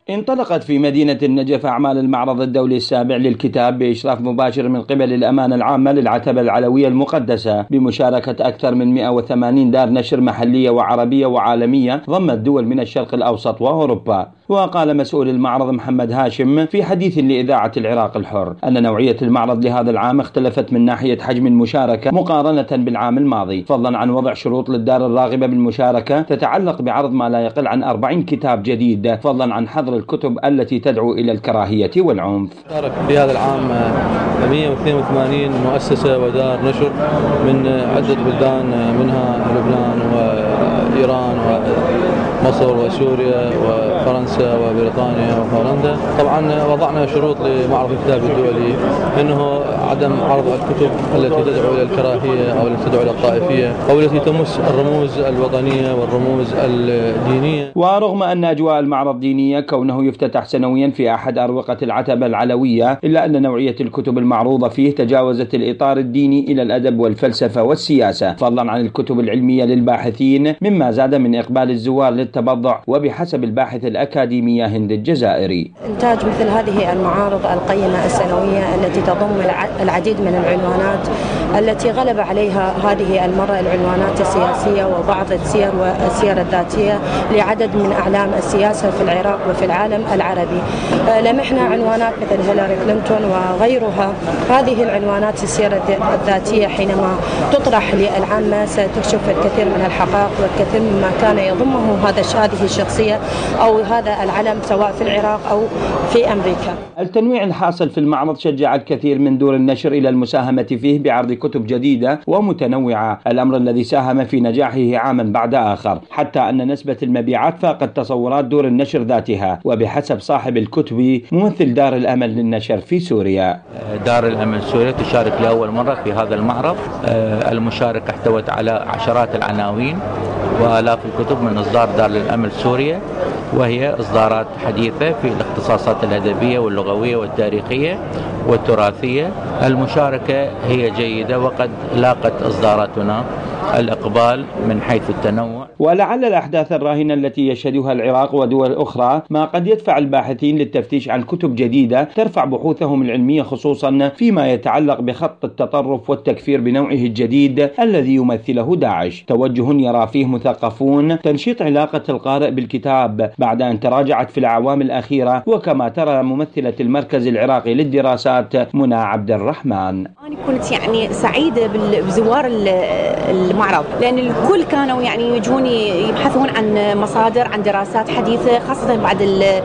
انطلقت في مدينة النجف أعمال المعرض الدولي السابع للكتاب بإشراف مباشر من قبل الأمانة العامة للعتبة العلوية المقدسة بمشاركة أكثر من 180 دار نشر محلية وعربية وعالمية ضمت دول من الشرق الأوسط وأوروبا. وقال مسؤول المعرض محمد هاشم في حديث لإذاعة العراق الحر أن نوعية المعرض لهذا العام اختلفت من ناحية حجم المشاركة مقارنة بالعام الماضي، فضلا عن وضع شروط للدار الراغبة بالمشاركة تتعلق بعرض ما لا يقل عن 40 كتاب جديد، فضلا عن حظر الكتب التي تدعو إلى الكراهية والعنف. شارك في هذا العام 182 مؤسسة ودار نشر من عدة بلدان، منها لبنان وإيران ومصر وسوريا وفرنسا وبريطانيا وهولندا. طبعا وضعنا شروط لمعرض الكتاب الدولي أنه عدم عرض الكتب التي تدعو إلى الكراهية أو التي تدعو إلى الطائفية أو التي تمس الرموز الوطنية والرموز الدينية. ورغم أن أجواء المعرض دينية كونه يفتتح سنويا في أحد أروقة العتبة العلوية، إلا أن نوعية الكتب المعروضة فيه تجاوزت الإطار الديني إلى الأدب والفلسفة والسياسة، فضلا عن الكتب العلمية للباحثين، مما زاد من إقبال الزوار للتبضع. وبحسب الباحث الأكاديمية هند الجزائري، إنتاج مثل هذه المعارض القيمة السنوية التي تضم العديد من العنوانات التي غلب عليها هذه المرة العنوانات السياسية وبعض السير الذاتية لعدد من أعلام السياسة في العراق وفي العالم العربي. لمحنا عنوانات مثل هيلاري كلينتون وغيرها. هذه العنوانات السير الذاتية حينما تطرح للعامة ستكشف الكثير من الحقائق والكثير مما كان يضمه هذه الشخصية أو هذا العلم سواء في العراق أو في أمريكا. التنويع الحاصل في المعرض شجع الكثير من دور النشر إلى المساهمة فيه بعرض كتب جديدة ومتنوعة، الأمر الذي ساهم في نجاحه عاما بعد آخر، حتى أن نسبة المبيعات فاقت تصورات دور النشر ذاتها. وبحسب صاحب الكتب ممثل دار الأمل للنشر في سوريا، دار الأمل سوريا تشارك لأول مرة في هذا المعرض. المشاركة احتوت على عشرات العناوين وآلاف الكتب من إصدار دار الأمل سوريا، وهي إصدارات حديثة في الاختصاصات الأدبية واللغوية والتاريخية والتراثية. المشاركة هي جيدة وقد لاقت إصداراتنا الإقبال من حيث التنوع. ولعل الأحداث الراهنة التي يشهدها العراق ودول أخرى ما قد يدفع الباحثين للتفتيش عن كتب جديدة ترفع بحوثهم العلمية، خصوصا فيما يتعلق بخط التطرف والتكفير بنوعه الجديد الذي يمثله داعش. توجه يرى فيه مثقفون تنشيط علاقة القارئ بالكتاب بعد أن تراجعت في الأعوام الأخيرة، وكما ترى ممثلة المركز العراقي للدراسات منى عبد الرحمن. أنا كنت سعيدة بزوار المعرض، لأن الكل كانوا يجون يبحثون عن مصادر، عن دراسات حديثة، خاصة بعد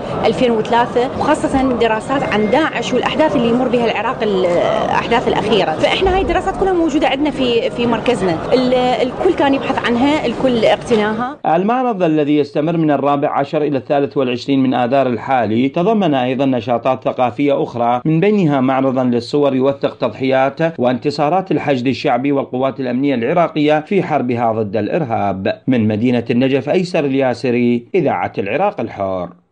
2003، وخاصة دراسات عن داعش والأحداث اللي يمر بها العراق، الأحداث الأخيرة. فإحنا هاي الدراسات كلها موجودة عندنا في مركزنا، الكل كان يبحث عنها، الكل اقتناها. المعرض الذي يستمر من 14 إلى 23 من آذار الحالي تضمن أيضا نشاطات ثقافية أخرى، من بينها معرضا للصور يوثق تضحيات وانتصارات الحشد الشعبي والقوات الأمنية العراقية في حربها ضد الإرهاب. من مدينة النجف، أيسر الياسري، إذاعة العراق الحر.